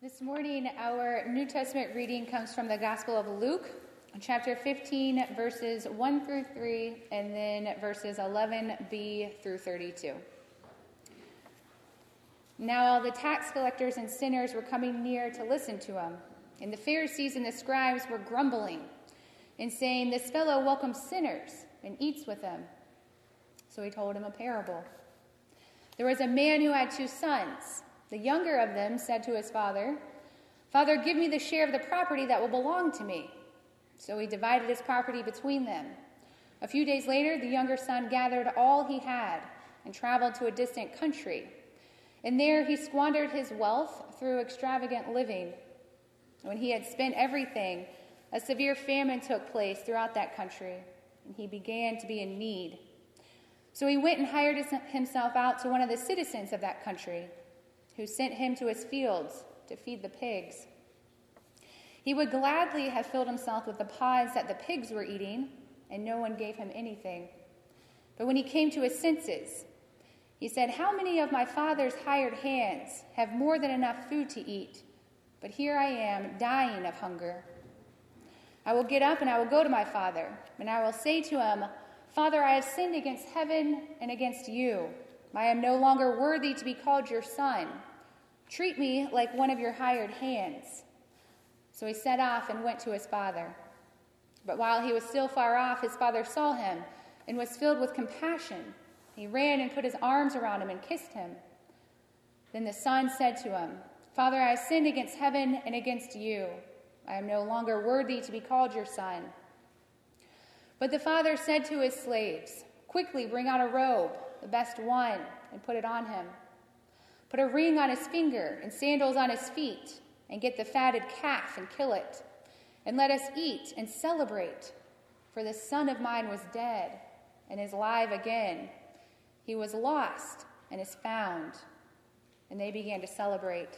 This morning, our New Testament reading comes from the Gospel of Luke, chapter 15, verses 1 through 3, and then verses 11b through 32. Now all the tax collectors and sinners were coming near to listen to him, and the Pharisees and the scribes were grumbling and saying, "This fellow welcomes sinners and eats with them." So he told him a parable. There was a man who had 2 sons. The younger of them said to his father, "Father, give me the share of the property that will belong to me." So he divided his property between them. A few days later, the younger son gathered all he had and traveled to a distant country. And there he squandered his wealth through extravagant living. When he had spent everything, a severe famine took place throughout that country, and he began to be in need. So he went and hired himself out to one of the citizens of that country, who sent him to his fields to feed the pigs. He would gladly have filled himself with the pods that the pigs were eating, and no one gave him anything. But when he came to his senses, he said, "How many of my father's hired hands have more than enough food to eat? But here I am, dying of hunger. I will get up and I will go to my father, and I will say to him, 'Father, I have sinned against heaven and against you. I am no longer worthy to be called your son. Treat me like one of your hired hands.' So he set off and went to his father. But while he was still far off, his father saw him and was filled with compassion. He ran and put his arms around him and kissed him. Then the son said to him, 'Father, I have sinned against heaven and against you. I am no longer worthy to be called your son.' But the father said to his slaves, 'Quickly bring out a robe, the best one, and put it on him. Put a ring on his finger and sandals on his feet, and get the fatted calf and kill it. And let us eat and celebrate. For this son of mine was dead and is alive again. He was lost and is found.' And they began to celebrate.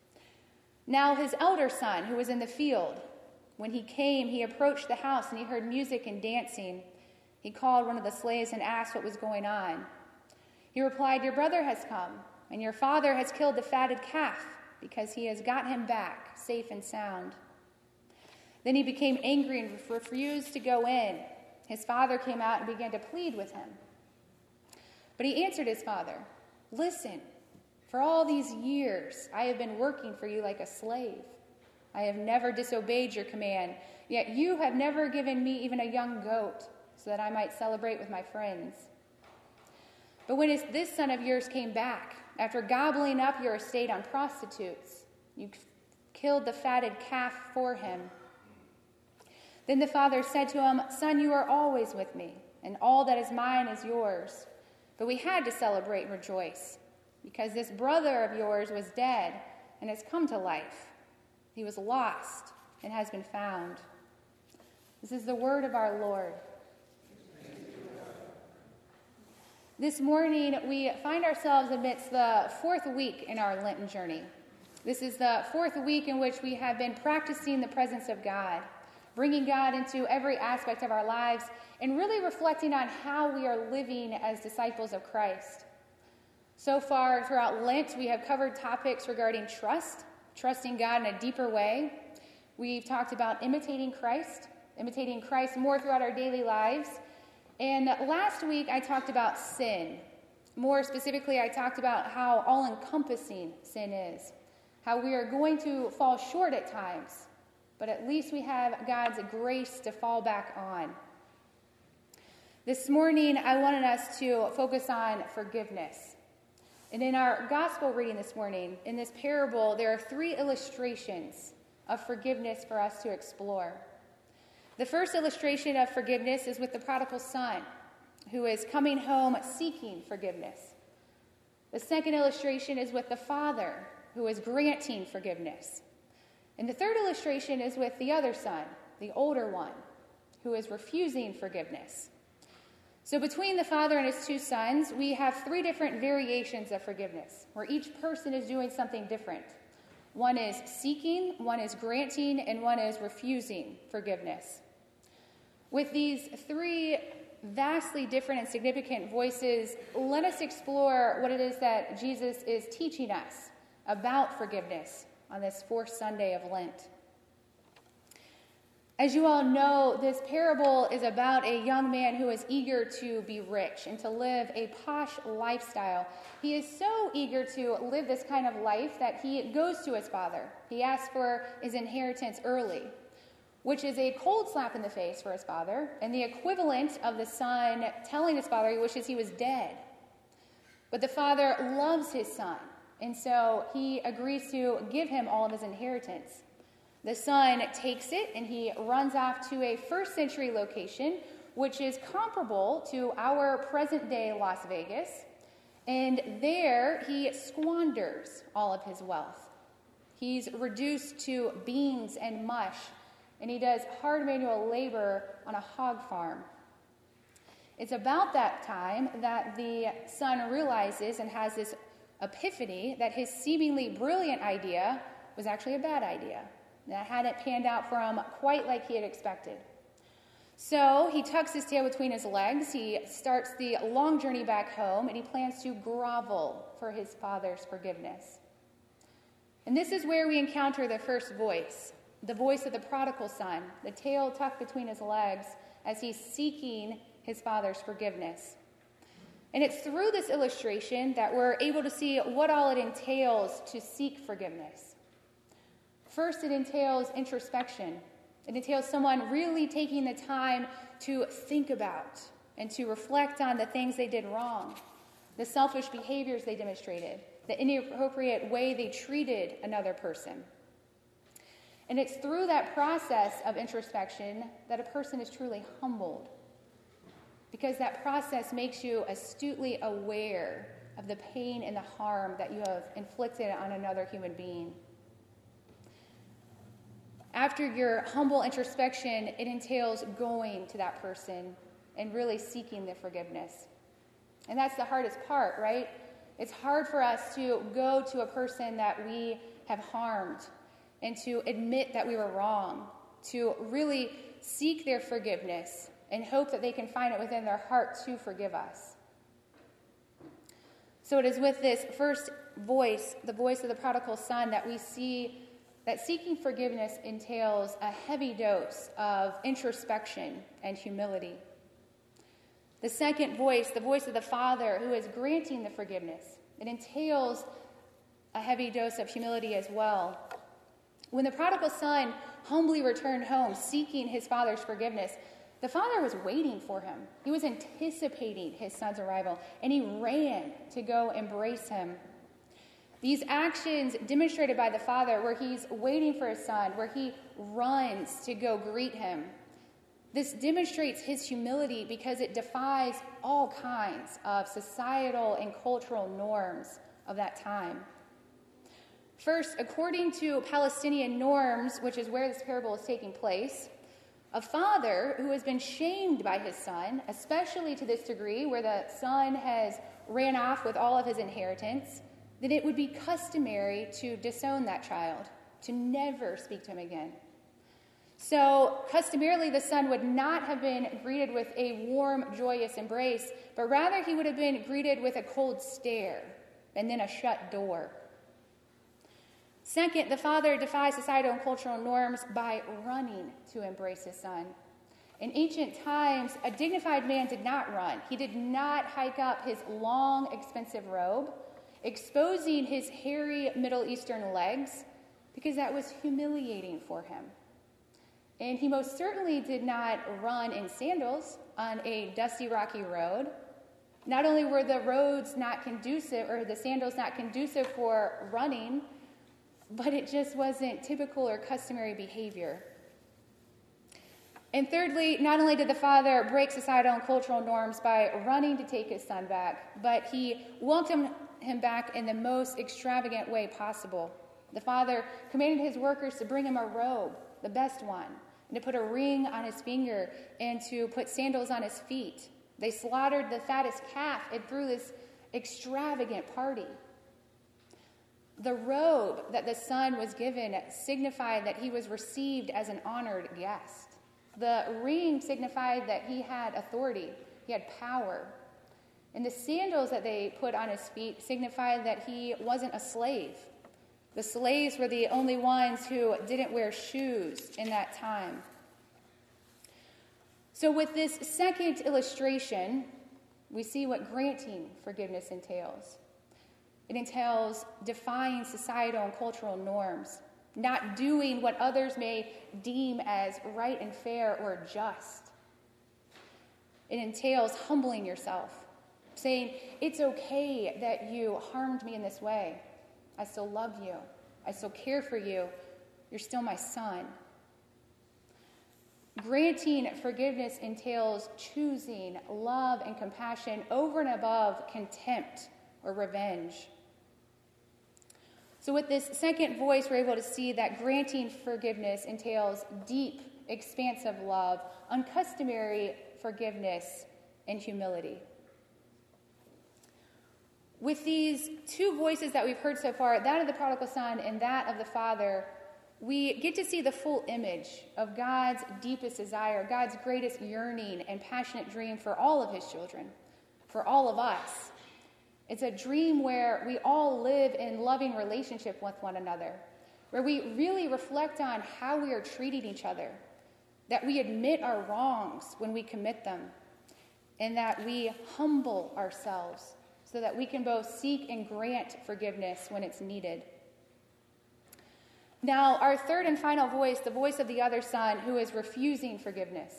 Now his elder son, who was in the field, when he came, he approached the house and he heard music and dancing. He called one of the slaves and asked what was going on. He replied, 'Your brother has come, and your father has killed the fatted calf, because he has got him back safe and sound.' Then he became angry and refused to go in. His father came out and began to plead with him. But he answered his father, 'Listen, for all these years I have been working for you like a slave. I have never disobeyed your command, yet you have never given me even a young goat, so that I might celebrate with my friends. But when this son of yours came back, after gobbling up your estate on prostitutes, you killed the fatted calf for him.' Then the father said to him, 'Son, you are always with me, and all that is mine is yours. But we had to celebrate and rejoice, because this brother of yours was dead and has come to life. He was lost and has been found.'" This is the word of our Lord. This morning, we find ourselves amidst the 4th week in our Lenten journey. This is the 4th week in which we have been practicing the presence of God, bringing God into every aspect of our lives, and really reflecting on how we are living as disciples of Christ. So far, throughout Lent, we have covered topics regarding trust, trusting God in a deeper way. We've talked about imitating Christ more throughout our daily lives. And last week, I talked about sin. More specifically, I talked about how all-encompassing sin is, how we are going to fall short at times, but at least we have God's grace to fall back on. This morning, I wanted us to focus on forgiveness. And in our gospel reading this morning, in this parable, there are 3 illustrations of forgiveness for us to explore. The first illustration of forgiveness is with the prodigal son, who is coming home seeking forgiveness. The second illustration is with the father, who is granting forgiveness. And the third illustration is with the other son, the older one, who is refusing forgiveness. So between the father and his 2 sons, we have 3 different variations of forgiveness, where each person is doing something different. One is seeking, one is granting, and one is refusing forgiveness. With these 3 vastly different and significant voices, let us explore what it is that Jesus is teaching us about forgiveness on this fourth Sunday of Lent. As you all know, this parable is about a young man who is eager to be rich and to live a posh lifestyle. He is so eager to live this kind of life that he goes to his father. He asks for his inheritance early, which is a cold slap in the face for his father, and the equivalent of the son telling his father he wishes he was dead. But the father loves his son, and so he agrees to give him all of his inheritance. The son takes it and he runs off to a first century location, which is comparable to our present day Las Vegas. And there he squanders all of his wealth. He's reduced to beans and mush, and he does hard manual labor on a hog farm. It's about that time that the son realizes and has this epiphany that his seemingly brilliant idea was actually a bad idea. That hadn't panned out for him quite like he had expected. So he tucks his tail between his legs, he starts the long journey back home, and he plans to grovel for his father's forgiveness. And this is where we encounter the first voice, the voice of the prodigal son, the tail tucked between his legs as he's seeking his father's forgiveness. And it's through this illustration that we're able to see what all it entails to seek forgiveness. First, it entails introspection. It entails someone really taking the time to think about and to reflect on the things they did wrong, the selfish behaviors they demonstrated, the inappropriate way they treated another person. And it's through that process of introspection that a person is truly humbled, because that process makes you astutely aware of the pain and the harm that you have inflicted on another human being. After your humble introspection, it entails going to that person and really seeking their forgiveness. And that's the hardest part, right? It's hard for us to go to a person that we have harmed and to admit that we were wrong, to really seek their forgiveness and hope that they can find it within their heart to forgive us. So it is with this first voice, the voice of the prodigal son, that we see that seeking forgiveness entails a heavy dose of introspection and humility. The second voice, the voice of the Father who is granting the forgiveness, it entails a heavy dose of humility as well. When the prodigal son humbly returned home seeking his father's forgiveness, the father was waiting for him. He was anticipating his son's arrival, and he ran to go embrace him. These actions demonstrated by the father, where he's waiting for his son, where he runs to go greet him, this demonstrates his humility because it defies all kinds of societal and cultural norms of that time. First, according to Palestinian norms, which is where this parable is taking place, a father who has been shamed by his son, especially to this degree where the son has ran off with all of his inheritance, then it would be customary to disown that child, to never speak to him again. So, customarily, the son would not have been greeted with a warm, joyous embrace, but rather he would have been greeted with a cold stare and then a shut door. Second, the father defies societal and cultural norms by running to embrace his son. In ancient times, a dignified man did not run. He did not hike up his long, expensive robe, exposing his hairy Middle Eastern legs, because that was humiliating for him. And he most certainly did not run in sandals on a dusty, rocky road. Not only were the roads not conducive, or the sandals not conducive for running, but it just wasn't typical or customary behavior. And thirdly, not only did the father break societal and cultural norms by running to take his son back, but he welcomed him back in the most extravagant way possible. The father commanded his workers to bring him a robe, the best one, and to put a ring on his finger and to put sandals on his feet. They slaughtered the fattest calf and threw this extravagant party. The robe that the son was given signified that he was received as an honored guest. The ring signified that he had authority, he had power. And the sandals that they put on his feet signified that he wasn't a slave. The slaves were the only ones who didn't wear shoes in that time. So with this second illustration, we see what granting forgiveness entails. It entails defying societal and cultural norms, not doing what others may deem as right and fair or just. It entails humbling yourself, saying, it's okay that you harmed me in this way. I still love you. I still care for you. You're still my son. Granting forgiveness entails choosing love and compassion over and above contempt or revenge. So with this second voice, we're able to see that granting forgiveness entails deep, expansive love, uncustomary forgiveness, and humility. With these two voices that we've heard so far, that of the prodigal son and that of the father, we get to see the full image of God's deepest desire, God's greatest yearning and passionate dream for all of his children, for all of us. It's a dream where we all live in loving relationship with one another, where we really reflect on how we are treating each other, that we admit our wrongs when we commit them, and that we humble ourselves so that we can both seek and grant forgiveness when it's needed. Now, our third and final voice, the voice of the other son who is refusing forgiveness.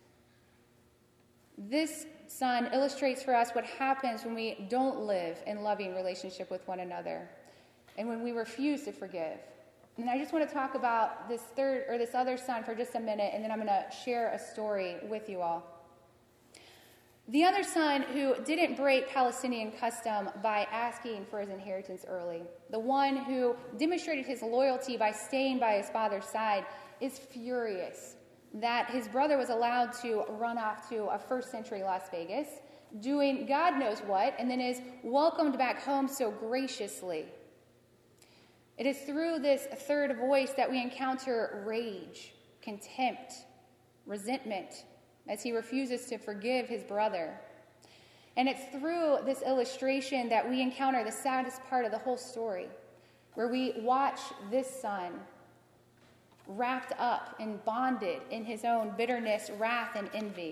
This son illustrates for us what happens when we don't live in loving relationship with one another and when we refuse to forgive. And I just want to talk about this other son for just a minute, and then I'm going to share a story with you all. The other son who didn't break Palestinian custom by asking for his inheritance early, the one who demonstrated his loyalty by staying by his father's side, is furious that his brother was allowed to run off to a first century Las Vegas, doing God knows what, and then is welcomed back home so graciously. It is through this third voice that we encounter rage, contempt, resentment, as he refuses to forgive his brother. And it's through this illustration that we encounter the saddest part of the whole story, where we watch this son wrapped up and bonded in his own bitterness, wrath, and envy.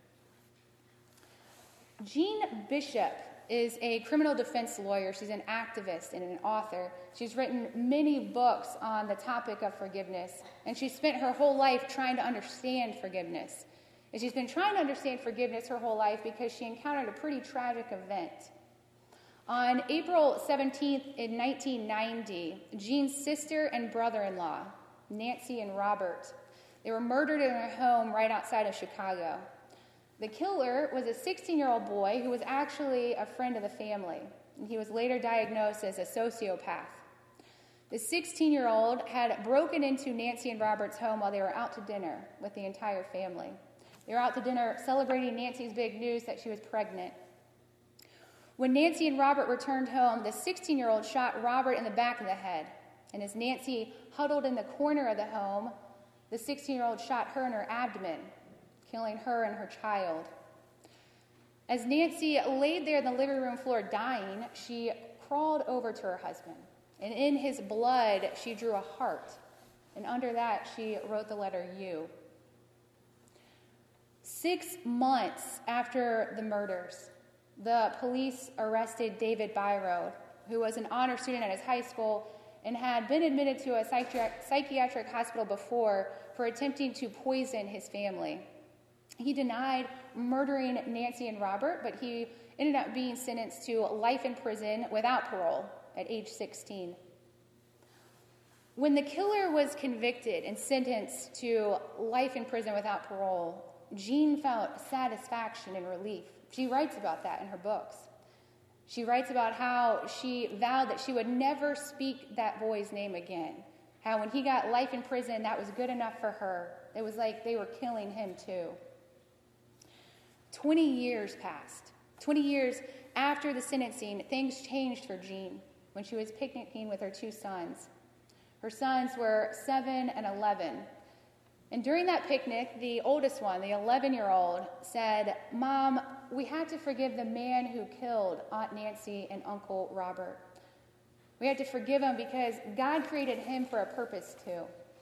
Jean Bishop is a criminal defense lawyer. She's an activist and an author. She's written many books on the topic of forgiveness, and she spent her whole life trying to understand forgiveness. And she's been trying to understand forgiveness her whole life because she encountered a pretty tragic event. On April 17th in 1990, Jean's sister and brother-in-law, Nancy and Robert, they were murdered in their home right outside of Chicago. The killer was a 16-year-old boy who was actually a friend of the family, and he was later diagnosed as a sociopath. The 16-year-old had broken into Nancy and Robert's home while they were out to dinner with the entire family. They were out to dinner celebrating Nancy's big news that she was pregnant. When Nancy and Robert returned home, the 16-year-old shot Robert in the back of the head. And as Nancy huddled in the corner of the home, the 16-year-old shot her in her abdomen, killing her and her child. As Nancy laid there on the living room floor dying, she crawled over to her husband. And in his blood, she drew a heart. And under that, she wrote the letter U. 6 months after the murders, the police arrested David Byrode, who was an honor student at his high school and had been admitted to a psychiatric hospital before for attempting to poison his family. He denied murdering Nancy and Robert, but he ended up being sentenced to life in prison without parole at age 16. When the killer was convicted and sentenced to life in prison without parole, Jean felt satisfaction and relief. She writes about that in her books. She writes about how she vowed that she would never speak that boy's name again. How when he got life in prison, that was good enough for her. It was like they were killing him too. 20 years passed. 20 years after the sentencing, things changed for Jean when she was picnicking with her two sons. Her sons were 7 and 11. And during that picnic, the oldest one, the 11-year-old, said, "Mom, we had to forgive the man who killed Aunt Nancy and Uncle Robert. We have to forgive him because God created him for a purpose too.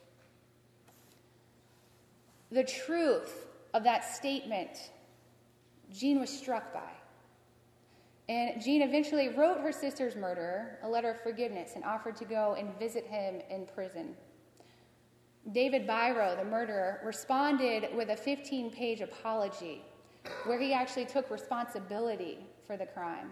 The truth of that statement, Jean was struck by. And Jean eventually wrote her sister's murderer a letter of forgiveness and offered to go and visit him in prison. David Biro, the murderer, responded with a 15-page apology where he actually took responsibility for the crime.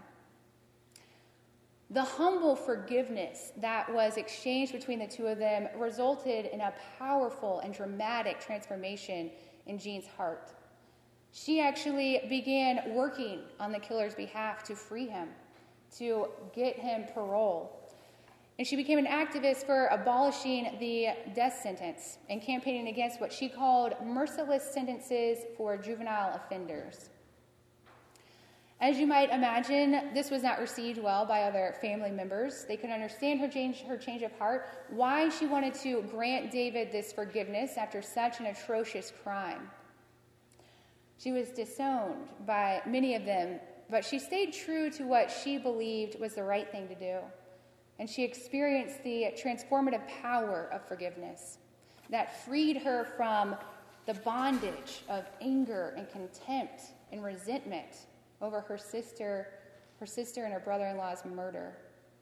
The humble forgiveness that was exchanged between the two of them resulted in a powerful and dramatic transformation in Jean's heart. She actually began working on the killer's behalf to free him, to get him parole. And she became an activist for abolishing the death sentence and campaigning against what she called merciless sentences for juvenile offenders. As you might imagine, this was not received well by other family members. They couldn't understand her change of heart, why she wanted to grant David this forgiveness after such an atrocious crime. She was disowned by many of them, but she stayed true to what she believed was the right thing to do. And she experienced the transformative power of forgiveness that freed her from the bondage of anger and contempt and resentment over her sister and her brother-in-law's murder.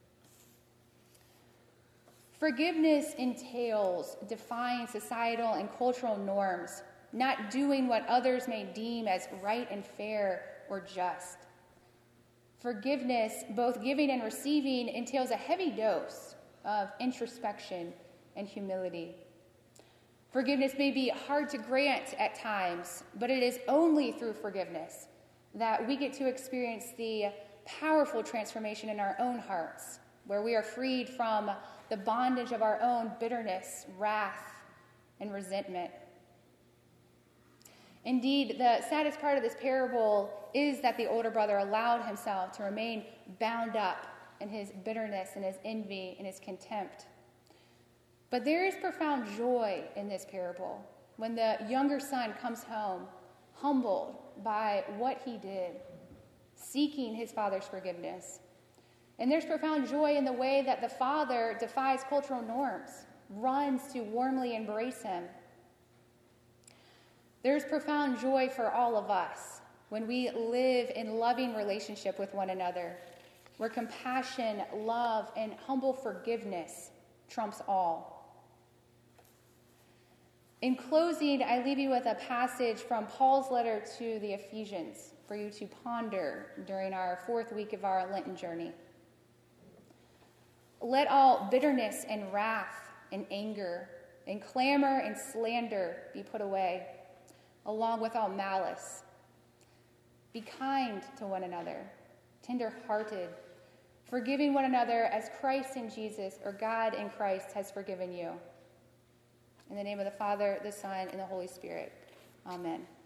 Forgiveness entails defying societal and cultural norms, not doing what others may deem as right and fair or just. Forgiveness, both giving and receiving, entails a heavy dose of introspection and humility. Forgiveness may be hard to grant at times, but it is only through forgiveness that we get to experience the powerful transformation in our own hearts, where we are freed from the bondage of our own bitterness, wrath, and resentment. Indeed, the saddest part of this parable is that the older brother allowed himself to remain bound up in his bitterness and his envy and his contempt. But there is profound joy in this parable when the younger son comes home, humbled by what he did, seeking his father's forgiveness. And there's profound joy in the way that the father defies cultural norms, runs to warmly embrace him. There's profound joy for all of us when we live in loving relationship with one another, where compassion, love, and humble forgiveness trumps all. In closing, I leave you with a passage from Paul's letter to the Ephesians for you to ponder during our 4th week of our Lenten journey. Let all bitterness and wrath and anger and clamor and slander be put away, along with all malice. Be kind to one another, tender-hearted, forgiving one another as Christ in Jesus, or God in Christ, has forgiven you. In the name of the Father, the Son, and the Holy Spirit. Amen.